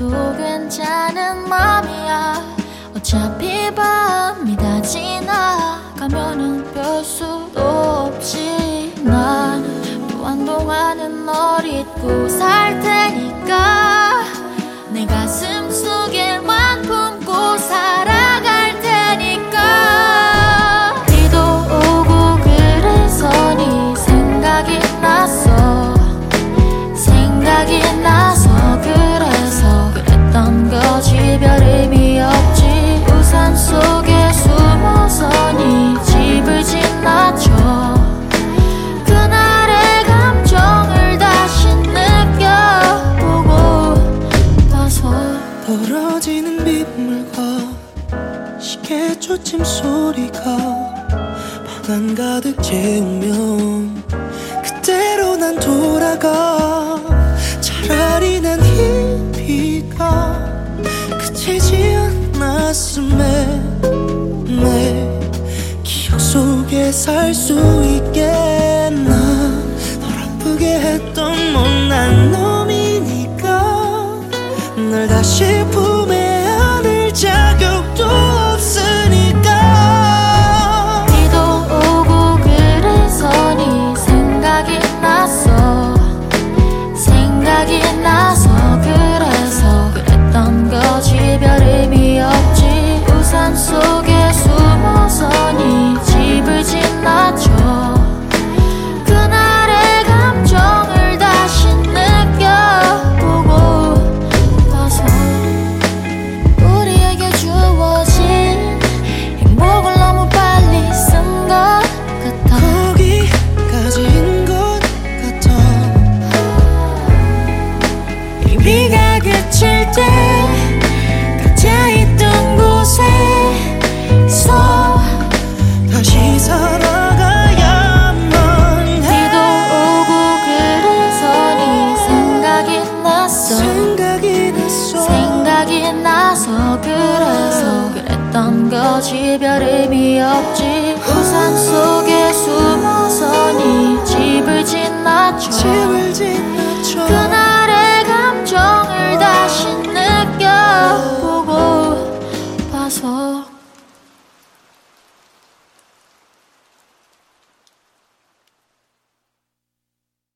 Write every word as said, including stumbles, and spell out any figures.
나도 괜찮은 맘이야. 어차피 밤이 다 지나가면은 별 수도 없지. 난 또 한동안은 널 잊고 살 테니까 내 가슴 속에만 품고 살아갈 테니까. 비도 오고 그래서 네 생각이 났어. 생각이 나서 그래서 그랬던 거지. 별 의미 없지. 우산 속에 숨어서 네 집을 지나쳐 그날의 감정을 다시 느껴보고 와서 떨어지는 빗물과 시계 초침 소리가 방 안 가득 채우면 그대로 난 돌아가. 차라리 난 이 비가 그치지 않았음에 내 기억 속에 살 수 있겠나. 널 아프게 했던 못난 놈이니까 널 다시 품에 안을 자격도 없으니까. 비도 오고 그래서 네 생각이 났어. 생각이 나서 그래서 그랬던 거지. 별 의미 없지. 우산 속에 숨어서 네 집을 지나쳐 그날의 감정을 다시 느껴보고 와서 우리에게 주어진 행복을 너무 빨리 쓴 것 같아. 거기까지인 것 같아. 이 비가 그칠 때 각자 있던 곳에서 다시 살아가야만 해. 비도 오고 그래서 네 생각이 났어. 생각이 났어. 생각이 나서 그래서 그랬던 거지. 별 의미 없지.